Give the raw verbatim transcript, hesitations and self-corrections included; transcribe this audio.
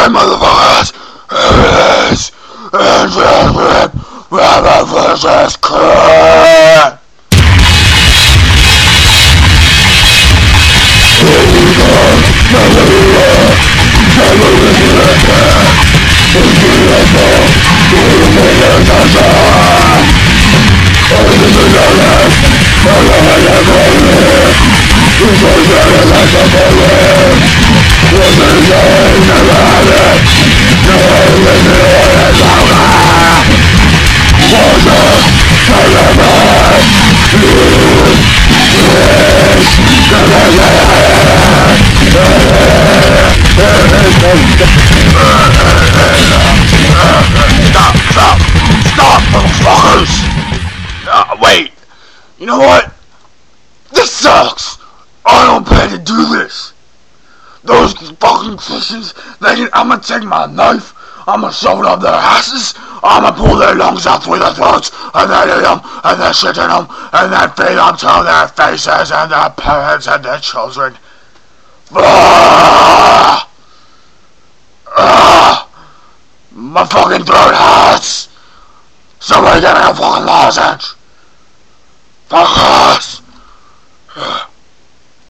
Alright, motherfuckers, here it is. And just Rabbit versus Cat. Stop, stop, stop, motherfuckers! Uh, wait, you know what? This sucks! I don't pay to do this! Those fucking Christians, they can, I'm gonna take my knife, I'm gonna shove it up their asses, I'm gonna pull their lungs out through their throats, and then eat them, and then shit in them, and then feed them to their faces, and their parents, and their children. Ah! Ah! My fucking throat hurts! Somebody get me a fucking lozenge! Fuck us!